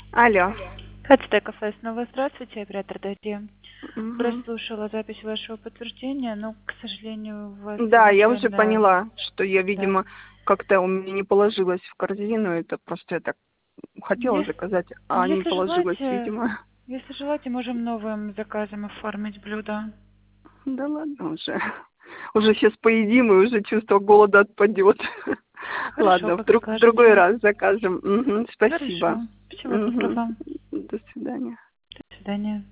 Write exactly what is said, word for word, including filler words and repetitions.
Алло. ХЦТ кафе снова здравствуйте, оператор Дарья. Мгм. Прослушала запись вашего подтверждения, но, к сожалению, у вас Да, я уже совершенно... поняла, что я, Да. видимо, как-то у меня не положилось в корзину. Это просто я так хотела Если, заказать, а не если положилось, желаете, видимо. если желаете, можем новым заказом оформить блюдо. Да ладно уже. Уже сейчас поедим, и уже чувство голода отпадет. Хорошо, Ладно, в, как друг, в другой скажете. раз закажем. Мгм, спасибо. Хорошо. Всего Мгм. доброго. До свидания. До свидания.